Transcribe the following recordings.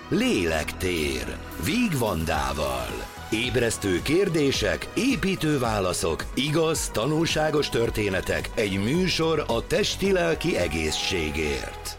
Lélektér Víg Vandával. Ébresztő kérdések, építő válaszok, igaz, tanulságos történetek, egy műsor a testi-lelki egészségért.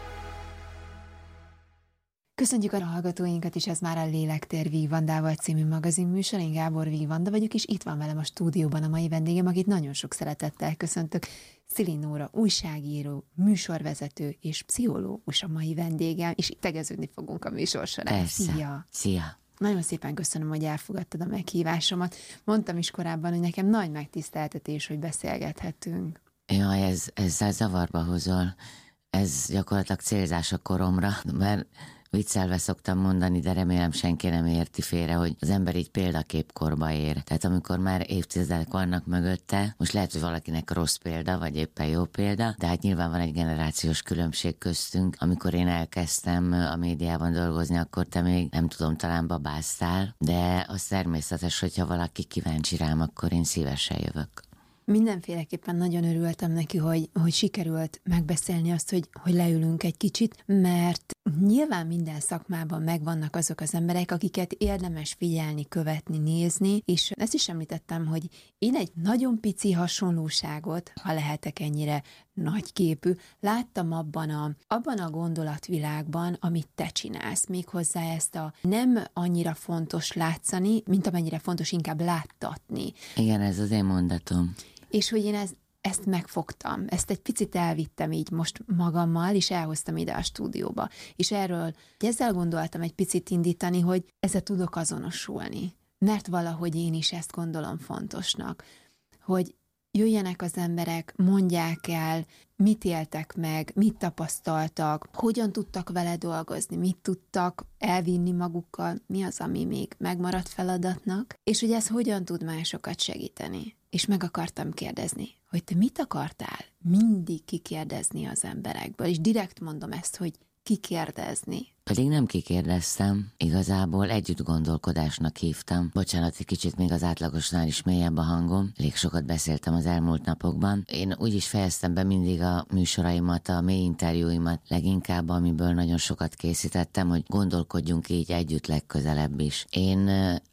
Köszönjük a hallgatóinkat is, ez már a Lélektér Víg Vandával című magazinműsor. Én Gábor Víg Vanda vagyok, és itt van velem a stúdióban a mai vendégem, akit nagyon sok szeretettel köszöntök. Szili Nóra, újságíró, műsorvezető és pszichológus a mai vendégem, és tegeződni fogunk a műsor során. Persze. Szia! Szia! Nagyon szépen köszönöm, hogy elfogadtad a meghívásomat. Mondtam is korábban, hogy nekem nagy megtiszteltetés, hogy beszélgethetünk. Jaj, ezzel zavarba hozol. Ez gyakorlatilag célzás a koromra, mert viccelve szoktam mondani, de remélem senki nem érti félre, hogy az ember így példaképkorba ér. Tehát amikor már évtizedek vannak mögötte, most lehet, hogy valakinek rossz példa, vagy éppen jó példa, de hát nyilván van egy generációs különbség köztünk. Amikor én elkezdtem a médiában dolgozni, akkor te még nem tudom, talán babáztál, de az természetes, hogyha valaki kíváncsi rám, akkor én szívesen jövök. Mindenféleképpen nagyon örültem neki, hogy sikerült megbeszélni azt, hogy leülünk egy kicsit, mert nyilván minden szakmában megvannak azok az emberek, akiket érdemes figyelni, követni, nézni, és ezt is említettem, hogy én egy nagyon pici hasonlóságot, ha lehetek ennyire nagyképű, láttam abban a gondolatvilágban, amit te csinálsz, méghozzá ezt a nem annyira fontos látszani, mint amennyire fontos inkább láttatni. Igen, ez az én mondatom. És hogy én ezt megfogtam, ezt egy picit elvittem így most magammal, és elhoztam ide a stúdióba. És ezzel gondoltam egy picit indítani, hogy ezzel tudok azonosulni. Mert valahogy én is ezt gondolom fontosnak, hogy jöjjenek az emberek, mondják el, mit éltek meg, mit tapasztaltak, hogyan tudtak vele dolgozni, mit tudtak elvinni magukkal, mi az, ami még megmaradt feladatnak, és hogy ez hogyan tud másokat segíteni. És meg akartam kérdezni, hogy te mit akartál mindig kikérdezni az emberekből, és direkt mondom ezt, hogy kikérdezni. Pedig nem kikérdeztem, igazából együtt gondolkodásnak hívtam. Bocsánat, egy kicsit még az átlagosnál is mélyebb a hangom. Elég sokat beszéltem az elmúlt napokban. Én úgy is fejeztem be mindig a műsoraimat, a mély interjúimat, leginkább amiből nagyon sokat készítettem, hogy gondolkodjunk így együtt legközelebb is. Én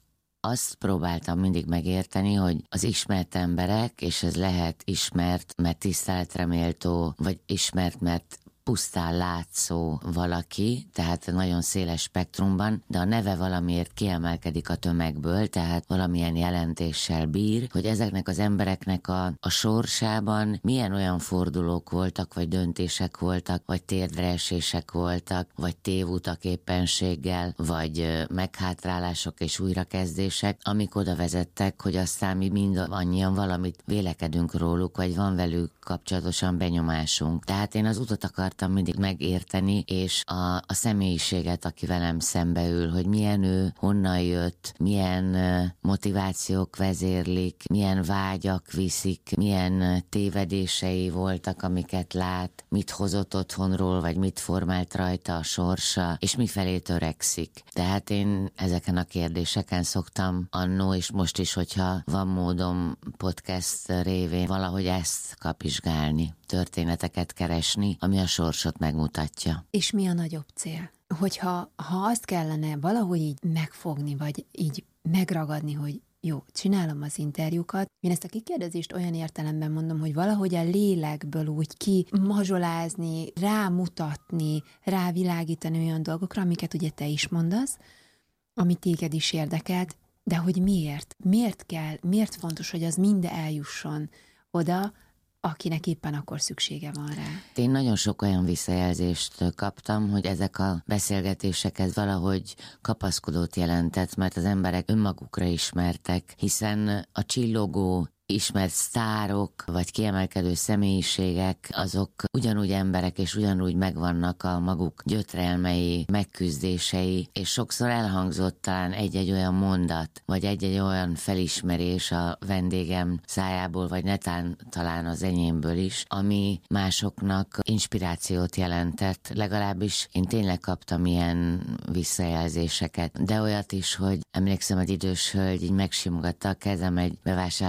azt próbáltam mindig megérteni, hogy az ismert emberek, és ez lehet ismert, mert tiszteletre méltó, vagy ismert, mert pusztán látszó valaki, tehát nagyon széles spektrumban, de a neve valamiért kiemelkedik a tömegből, tehát valamilyen jelentéssel bír, hogy ezeknek az embereknek a sorsában milyen olyan fordulók voltak, vagy döntések voltak, vagy térdreesések voltak, vagy tévutak éppenséggel, vagy meghátrálások és újrakezdések, amik oda vezettek, hogy aztán mi mind annyian valamit vélekedünk róluk, vagy van velük kapcsolatosan benyomásunk. Tehát én az utat akartam mindig megérteni, és a személyiséget, aki velem szembeül, hogy milyen ő, honnan jött, milyen motivációk vezérlik, milyen vágyak viszik, milyen tévedései voltak, amiket lát, mit hozott otthonról, vagy mit formált rajta a sorsa, és mifelé törekszik. Tehát én ezeken a kérdéseken szoktam annó, és most is, hogyha van módom podcast révén valahogy ezt kapizsgálni, történeteket keresni, ami a sorsot megmutatja. És mi a nagyobb cél? Hogyha azt kellene valahogy így megfogni, vagy így megragadni, hogy jó, csinálom az interjúkat. Én ezt a kikérdezést olyan értelemben mondom, hogy valahogy a lélekből úgy kimazsolázni, rámutatni, rávilágítani olyan dolgokra, amiket ugye te is mondasz, ami téged is érdekelt, de hogy miért? Miért kell, miért fontos, hogy az mind eljusson oda, akinek éppen akkor szüksége van rá. Én nagyon sok olyan visszajelzést kaptam, hogy ezek a beszélgetések ez valahogy kapaszkodót jelentett, mert az emberek önmagukra ismertek, hiszen a csillogó ismert sztárok, vagy kiemelkedő személyiségek, azok ugyanúgy emberek, és ugyanúgy megvannak a maguk gyötrelmei, megküzdései, és sokszor elhangzott talán egy-egy olyan mondat, vagy egy-egy olyan felismerés a vendégem szájából, vagy netán talán az enyémből is, ami másoknak inspirációt jelentett. Legalábbis én tényleg kaptam ilyen visszajelzéseket, de olyat is, hogy emlékszem, egy idős hölgy így megsimogatta a kezem egy bevásárlóközpontban,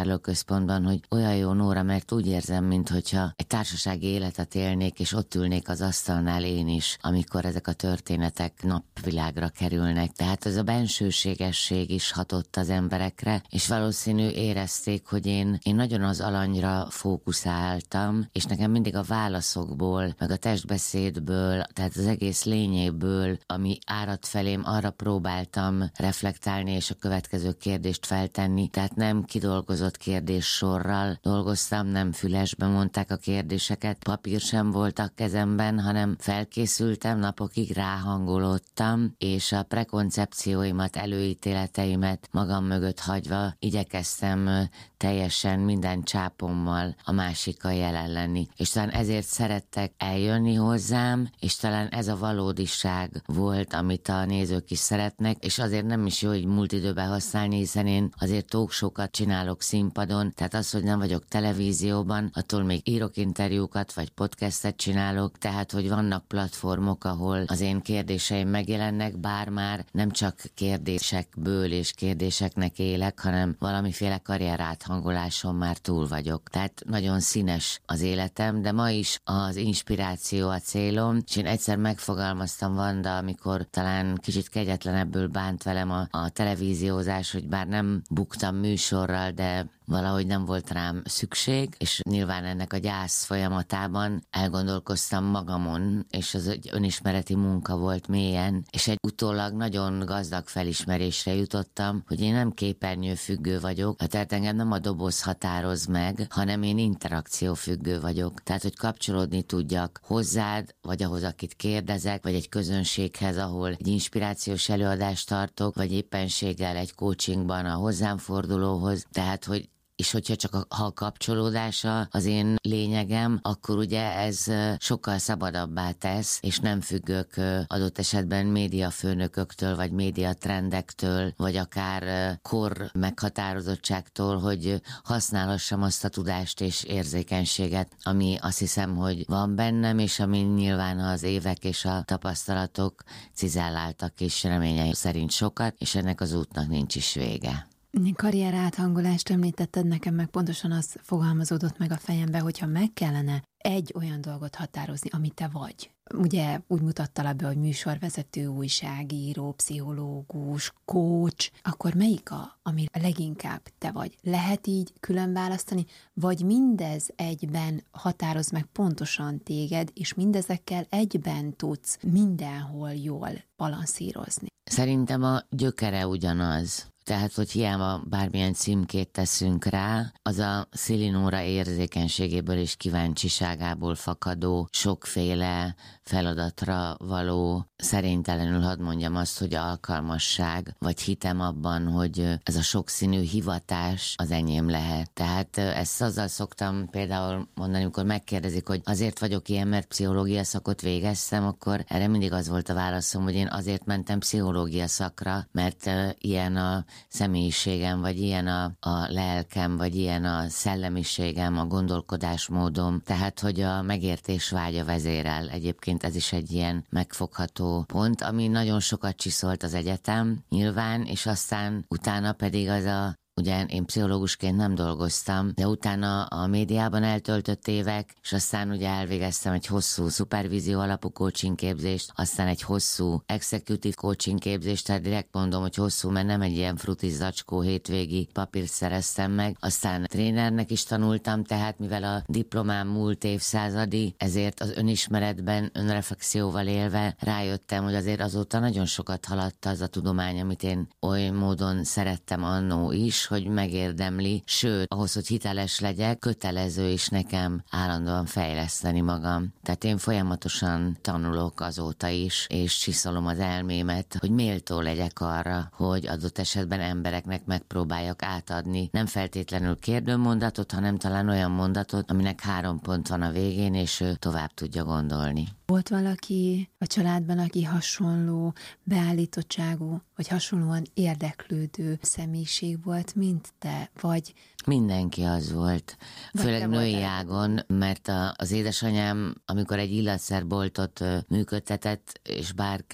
központban, hogy olyan jó, Nóra, mert úgy érzem, minthogyha egy társasági életet élnék, és ott ülnék az asztalnál én is, amikor ezek a történetek napvilágra kerülnek. Tehát ez a bensőségesség is hatott az emberekre, és valószínű érezték, hogy én nagyon az alanyra fókuszáltam, és nekem mindig a válaszokból, meg a testbeszédből, tehát az egész lényéből, ami áradt felém, arra próbáltam reflektálni, és a következő kérdést feltenni. Tehát nem kidolgozott kérdéssorral dolgoztam, nem fülesbe mondták a kérdéseket, papír sem volt a kezemben, hanem felkészültem, napokig ráhangolódtam, és a prekoncepcióimat, előítéleteimet magam mögött hagyva igyekeztem teljesen minden csápommal a másikkal jelen lenni. És talán ezért szerettek eljönni hozzám, és talán ez a valódiság volt, amit a nézők is szeretnek, és azért nem is jó, hogy múlt időben használni, hiszen én azért talkshow-kat csinálok színpadon, tehát az, hogy nem vagyok televízióban, attól még írok interjúkat, vagy podcastet csinálok, tehát, hogy vannak platformok, ahol az én kérdéseim megjelennek, bár már nem csak kérdésekből és kérdéseknek élek, hanem valamiféle karrieráthangoláson már túl vagyok. Tehát nagyon színes az életem, de ma is az inspiráció a célom, és én egyszer megfogalmaztam, Vanda, amikor talán kicsit kegyetlenebből bánt velem a televíziózás, hogy bár nem buktam műsorral, de valahogy nem volt rám szükség, és nyilván ennek a gyász folyamatában elgondolkoztam magamon, és az egy önismereti munka volt mélyen, és egy utólag nagyon gazdag felismerésre jutottam, hogy én nem képernyőfüggő vagyok, tehát engem nem a doboz határoz meg, hanem én interakciófüggő vagyok. Tehát, hogy kapcsolódni tudjak hozzád, vagy ahhoz, akit kérdezek, vagy egy közönséghez, ahol egy inspirációs előadást tartok, vagy éppenséggel egy coachingban a hozzám fordulóhoz, tehát, hogy és hogyha csak ha a kapcsolódása az én lényegem, akkor ugye ez sokkal szabadabbá tesz, és nem függök adott esetben médiafőnököktől, vagy médiatrendektől, vagy akár kor meghatározottságtól, hogy használhassam azt a tudást és érzékenységet, ami azt hiszem, hogy van bennem, és ami nyilván az évek és a tapasztalatok cizelláltak, és reményeim szerint sokat, és ennek az útnak nincs is vége. Karrier áthangolást említetted, nekem meg pontosan az fogalmazódott meg a fejembe, hogyha meg kellene egy olyan dolgot határozni, ami te vagy. Ugye úgy mutattalak be, hogy műsorvezető, újságíró, pszichológus, coach, akkor melyik ami leginkább te vagy? Lehet így külön választani, vagy mindez egyben határoz meg pontosan téged, és mindezekkel egyben tudsz mindenhol jól balanszírozni? Szerintem a gyökere ugyanaz. Tehát, hogy hiába bármilyen címkét teszünk rá, az a Szili Nóra érzékenységéből és kíváncsiságából fakadó, sokféle feladatra való, szerénytelenül hadd mondjam azt, hogy alkalmasság, vagy hitem abban, hogy ez a sokszínű hivatás az enyém lehet. Tehát ezt azzal szoktam például mondani, amikor megkérdezik, hogy azért vagyok ilyen, mert pszichológia szakot végeztem, akkor erre mindig az volt a válaszom, hogy én azért mentem pszichológia szakra, mert ilyen a személyiségem, vagy ilyen a lelkem, vagy ilyen a szellemiségem, a gondolkodásmódom, tehát hogy a megértés vágya vezérel. Egyébként ez is egy ilyen megfogható pont, ami nagyon sokat csiszolt az egyetem, nyilván, és aztán utána pedig ugye én pszichológusként nem dolgoztam, de utána a médiában eltöltött évek, és aztán ugye elvégeztem egy hosszú szupervízió alapú coaching képzést, aztán egy hosszú executive coaching képzést, tehát direkt mondom, hogy hosszú, mert nem egy ilyen frutis zacskó hétvégi papírt szereztem meg, aztán trénernek is tanultam, tehát mivel a diplomám múlt évszázadi, ezért az önismeretben, önreflexióval élve rájöttem, hogy azért azóta nagyon sokat haladt az a tudomány, amit én oly módon szerettem annó is, hogy megérdemli, sőt, ahhoz, hogy hiteles legyek, kötelező is nekem állandóan fejleszteni magam. Tehát én folyamatosan tanulok azóta is, és csiszolom az elmémet, hogy méltó legyek arra, hogy adott esetben embereknek megpróbáljak átadni. Nem feltétlenül kérdőmondatot, hanem talán olyan mondatot, aminek 3 pont van a végén, és ő tovább tudja gondolni. Volt valaki a családban, aki hasonló beállítottságú, vagy hasonlóan érdeklődő személyiség volt, mint te, vagy... Mindenki az volt, főleg női ágon, mert az édesanyám, amikor egy illatszerboltot működtetett, és bár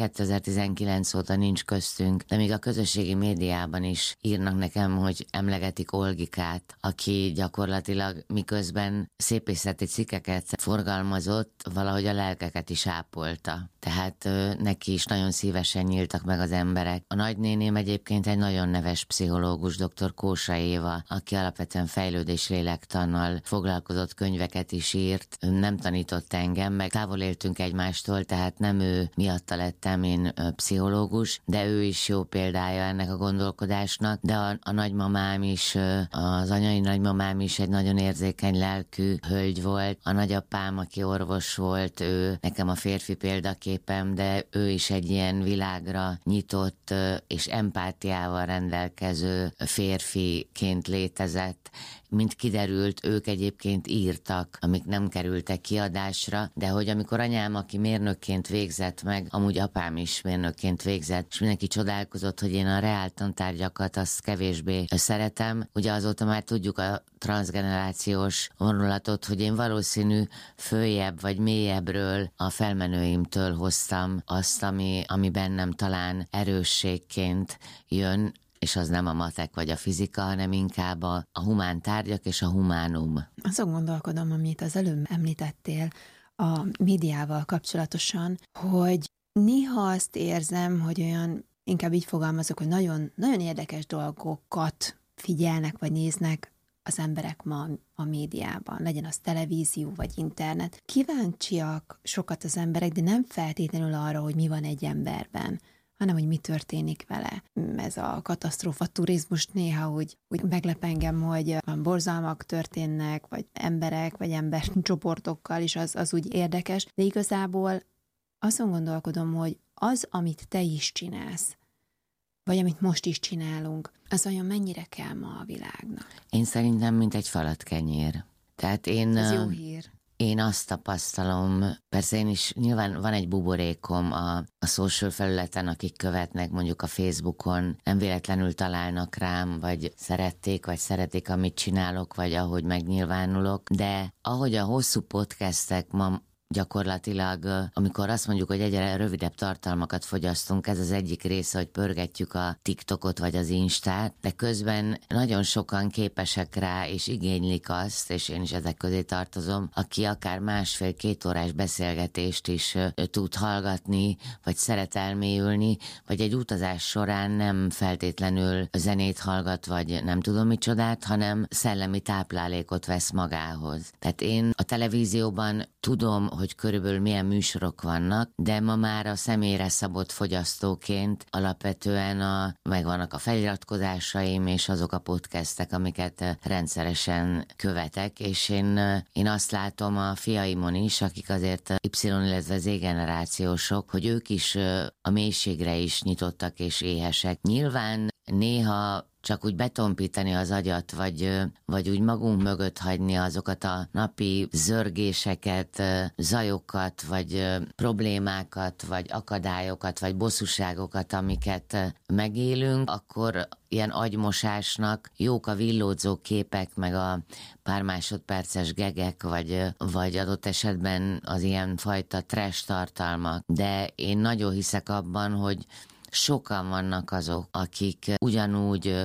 2019 óta nincs köztünk, de még a közösségi médiában is írnak nekem, hogy emlegetik Olgikát, aki gyakorlatilag miközben szépészeti cikkeket forgalmazott, valahogy a lelkeket is ápolta. Tehát neki is nagyon szívesen nyíltak meg az emberek. A nagynéném egyébként egy nagyon neves pszichológus, dr. Kósa Éva, aki alapvetően fejlődéslélektannal foglalkozott, könyveket is írt. Nem tanított engem, meg távol éltünk egymástól, tehát nem ő miatta lettem én pszichológus, de ő is jó példája ennek a gondolkodásnak, de a nagymamám is, az anyai nagymamám is egy nagyon érzékeny lelkű hölgy volt. A nagyapám, aki orvos volt, ő nekem a férfi példaképem, de ő is egy ilyen világra nyitott és empátiával rendelkező férfiként létezett. Mint kiderült, ők egyébként írtak, amik nem kerültek kiadásra, de hogy amikor anyám, aki mérnökként végzett meg, amúgy apám is mérnökként végzett, és mindenki csodálkozott, hogy én a reáltantárgyakat azt kevésbé szeretem. Ugye azóta már tudjuk a transzgenerációs vonulatot, hogy én valószínű följebb vagy mélyebbről a felmenőimtől hoztam azt, ami bennem talán erősségként jön, és az nem a matek vagy a fizika, hanem inkább a humán tárgyak és a humánum. Azon gondolkodom, amit az előbb említettél a médiával kapcsolatosan, hogy néha azt érzem, hogy olyan, inkább így fogalmazok, hogy nagyon, nagyon érdekes dolgokat figyelnek vagy néznek az emberek ma a médiában, legyen az televízió vagy internet. Kíváncsiak sokat az emberek, de nem feltétlenül arra, hogy mi van egy emberben, hanem hogy mi történik vele. Ez a katasztrófa turizmus néha úgy meglep engem, hogy borzalmak történnek, vagy emberek, vagy embercsoportokkal is, az úgy érdekes, de igazából azon gondolkodom, hogy az, amit te is csinálsz, vagy amit most is csinálunk, az olyan mennyire kell ma a világnak? Én szerintem, mint egy falatkenyér. Tehát ez jó hír. Én azt tapasztalom, persze én is, nyilván van egy buborékom a social felületen, akik követnek mondjuk a Facebookon, nem véletlenül találnak rám, vagy szerették, vagy szeretik, amit csinálok, vagy ahogy megnyilvánulok, de ahogy a hosszú podcastek ma gyakorlatilag, amikor azt mondjuk, hogy egyre rövidebb tartalmakat fogyasztunk, ez az egyik része, hogy pörgetjük a TikTokot vagy az Instát, de közben nagyon sokan képesek rá, és igénylik azt, és én is ezek közé tartozom, aki akár 1,5-2 órás beszélgetést is tud hallgatni, vagy szeret elmélyülni, vagy egy utazás során nem feltétlenül zenét hallgat, vagy nem tudom micsodát, hanem szellemi táplálékot vesz magához. Tehát én a televízióban tudom, hogy körülbelül milyen műsorok vannak, de ma már a személyre szabott fogyasztóként alapvetően megvannak a feliratkozásaim, és azok a podcastek, amiket rendszeresen követek, és én azt látom a fiaimon is, akik azért Y, illetve Z generációsok, hogy ők is a mélységre is nyitottak és éhesek. Nyilván néha csak úgy betompítani az agyat, vagy úgy magunk mögött hagyni azokat a napi zörgéseket, zajokat, vagy problémákat, vagy akadályokat, vagy bosszúságokat, amiket megélünk, akkor ilyen agymosásnak jók a villódzó képek, meg a pár másodperces gegek, vagy adott esetben az ilyen fajta trash tartalmak. De én nagyon hiszek abban, hogy sokan vannak azok, akik ugyanúgy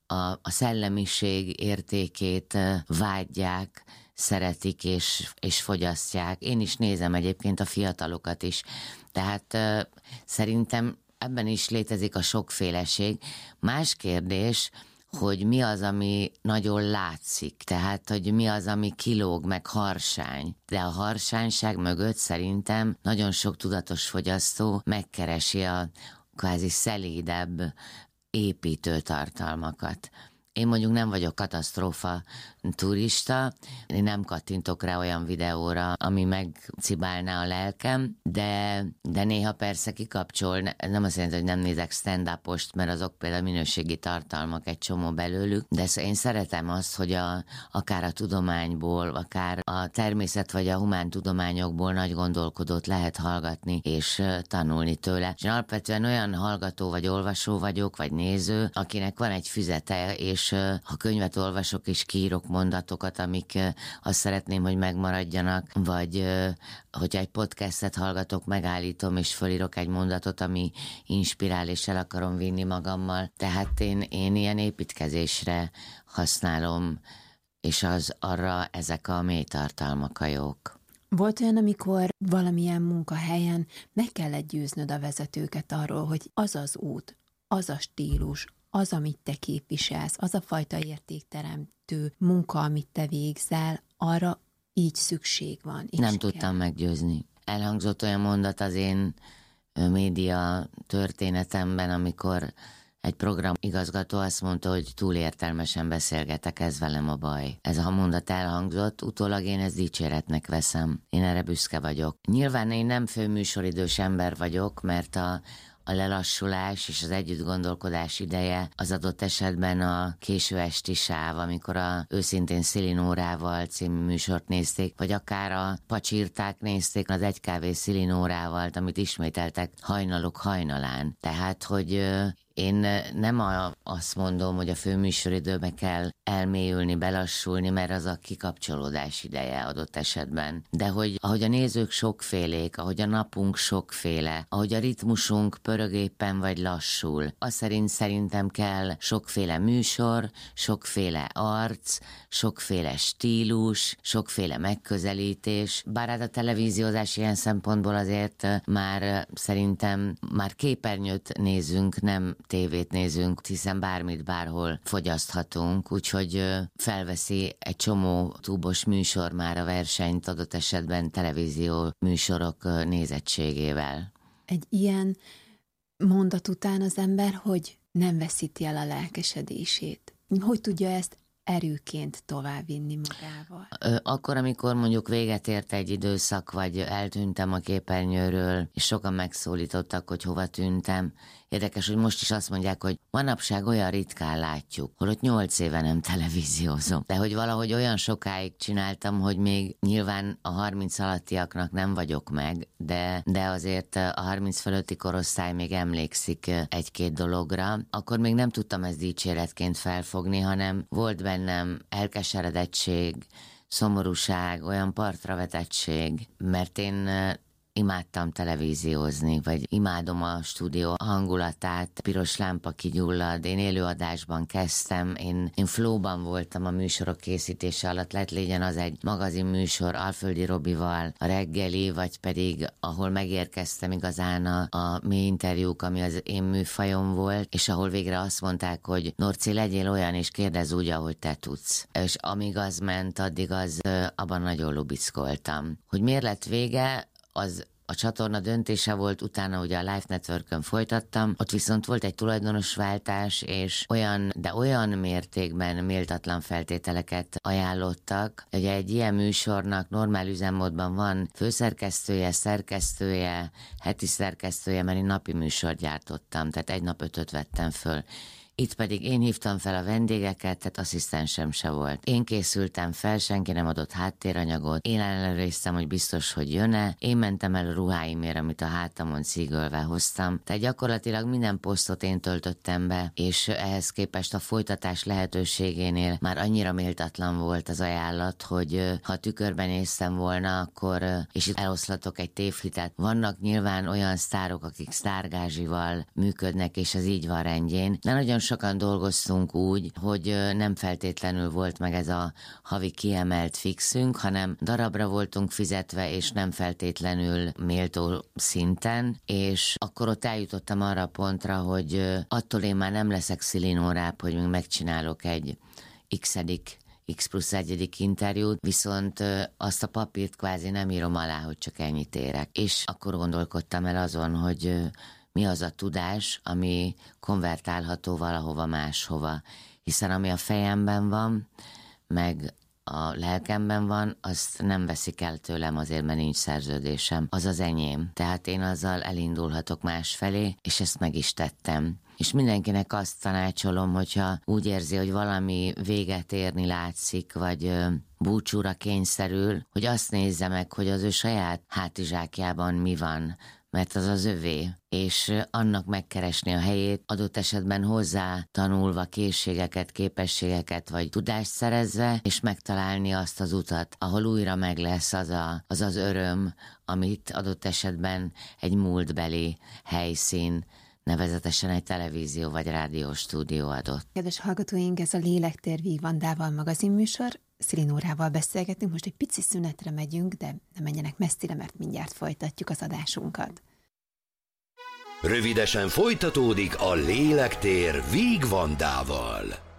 a szellemiség értékét vágyják, szeretik és fogyasztják. Én is nézem egyébként a fiatalokat is. Tehát szerintem ebben is létezik a sokféleség. Más kérdés, hogy mi az, ami nagyon látszik, tehát, hogy mi az, ami kilóg, meg harsány. De a harsányság mögött szerintem nagyon sok tudatos fogyasztó megkeresi a kvázi szelédebb építő tartalmakat. Én mondjuk nem vagyok katasztrófa turista, én nem kattintok rá olyan videóra, ami megcibálná a lelkem, de néha persze kikapcsol, nem azt jelenti, hogy nem nézek stand-upost, mert azok például minőségi tartalmak egy csomó belőlük, de én szeretem azt, hogy akár a tudományból, akár a természet vagy a humántudományokból nagy gondolkodót lehet hallgatni és tanulni tőle. És alapvetően olyan hallgató vagy olvasó vagyok, vagy néző, akinek van egy füzete, és ha könyvet olvasok és kiírok mondatokat, amik azt szeretném, hogy megmaradjanak, vagy hogyha egy podcastet hallgatok, megállítom és fölírok egy mondatot, ami inspirál és el akarom vinni magammal. Tehát én ilyen építkezésre használom, és arra ezek a mélytartalmak a jók. Volt olyan, amikor valamilyen munkahelyen meg kellett győznöd a vezetőket arról, hogy az az út, az a stílus, az, amit te képviselsz, az a fajta értékteremtő munka, amit te végzel, arra így szükség van. Nem tudtam meggyőzni. Elhangzott olyan mondat az én média történetemben, amikor egy programigazgató azt mondta, hogy túl értelmesen beszélgetek, ez velem a baj. Ez a mondat elhangzott, utólag én ezt dicséretnek veszem. Én erre büszke vagyok. Nyilván én nem főműsoridős ember vagyok, mert a lelassulás és az együttgondolkodás ideje az adott esetben a késő esti sáv, amikor a Őszintén Szilinórával című műsort nézték, vagy akár a Pacsirták nézték az Egy kávé Szilinórával, amit ismételtek hajnalok hajnalán. Tehát, hogy én nem azt mondom, hogy a főműsoridőbe kell elmélyülni, belassulni, mert az a kikapcsolódás ideje adott esetben. De hogy ahogy a nézők sokfélék, ahogy a napunk sokféle, ahogy a ritmusunk pörög éppen vagy lassul, az szerintem kell sokféle műsor, sokféle arc, sokféle stílus, sokféle megközelítés. Bár hát a televíziózás ilyen szempontból azért már szerintem már képernyőt nézünk, nem tévét nézünk, hiszen bármit bárhol fogyaszthatunk, úgyhogy felveszi egy csomó túbos műsor már a versenyt adott esetben televízió műsorok nézettségével. Egy ilyen mondat után az ember, hogy nem veszíti el a lelkesedését. Hogy tudja ezt erőként továbbvinni magával? Akkor, amikor mondjuk véget ért egy időszak, vagy eltűntem a képernyőről, és sokan megszólítottak, hogy hova tűntem. Érdekes, hogy most is azt mondják, hogy manapság olyan ritkán látjuk, holott 8 éve nem televíziózom. De hogy valahogy olyan sokáig csináltam, hogy még nyilván a 30 alattiaknak nem vagyok meg, de azért a 30 fölötti korosztály még emlékszik egy-két dologra. Akkor még nem tudtam ezt dicséretként felfogni, hanem volt bennem elkeseredettség, szomorúság, olyan partravetettség, mert én imádtam televíziózni, vagy imádom a stúdió hangulatát, piros lámpa kigyullad, én élőadásban kezdtem, én flowban voltam a műsorok készítése alatt, legyen az egy magazinműsor Alföldi Robival, a reggeli, vagy pedig ahol megérkeztem igazán a mély interjúk, ami az én műfajom volt, és ahol végre azt mondták, hogy Norci, legyél olyan, és kérdezz úgy, ahogy te tudsz. És amíg az ment, addig abban nagyon lubickoltam. Hogy miért lett vége, az a csatorna döntése volt, utána ugye a Life Networkön folytattam, ott viszont volt egy tulajdonosváltás, és olyan mértékben méltatlan feltételeket ajánlottak, hogy egy ilyen műsornak normál üzemmódban van főszerkesztője, szerkesztője, heti szerkesztője, mert én napi műsort gyártottam, tehát egy nap 5-öt vettem föl. Itt pedig én hívtam fel a vendégeket, tehát asszisztensem se volt. Én készültem fel, senki nem adott háttéranyagot, én ellenőriztem, hogy biztos, hogy jön-e, én mentem el a ruháimért, amit a hátamon cígölve hoztam. Tehát gyakorlatilag minden posztot én töltöttem be, és ehhez képest a folytatás lehetőségénél már annyira méltatlan volt az ajánlat, hogy ha tükörben néztem volna, akkor, és itt eloszlatok egy tévhitet, vannak nyilván olyan sztárok, akik sztárgázsival működnek, és ez így van rendjén, de nagyon sokan dolgoztunk úgy, hogy nem feltétlenül volt meg ez a havi kiemelt fixünk, hanem darabra voltunk fizetve, és nem feltétlenül méltó szinten, és akkor ott eljutottam arra a pontra, hogy attól én már nem leszek szilinórább, hogy még megcsinálok egy X+1 interjút, viszont azt a papírt kvázi nem írom alá, hogy csak ennyit érek. És akkor gondolkodtam el azon, hogy mi az a tudás, ami konvertálható valahova máshova. hiszen ami a fejemben van, meg a lelkemben van, azt nem veszik el tőlem azért, mert nincs szerződésem. Az az enyém. Tehát én azzal elindulhatok másfelé, és ezt meg is tettem. És mindenkinek azt tanácsolom, hogyha úgy érzi, hogy valami véget érni látszik, vagy búcsúra kényszerül, hogy azt nézze meg, hogy az ő saját hátizsákjában mi van, mert az az övé, és annak megkeresni a helyét, adott esetben hozzá tanulva készségeket, képességeket, vagy tudást szerezve, és megtalálni azt az utat, ahol újra meg lesz az öröm, amit adott esetben egy múltbeli helyszín, nevezetesen egy televízió vagy rádiós stúdió adott. Kedves hallgatóink, ez a Lélektér Víg Vandával magazinműsor. Szili Nórával beszélgetünk, most egy pici szünetre megyünk, de ne menjenek messzire, mert mindjárt folytatjuk az adásunkat. Rövidesen folytatódik a Lélektér Víg Vandával.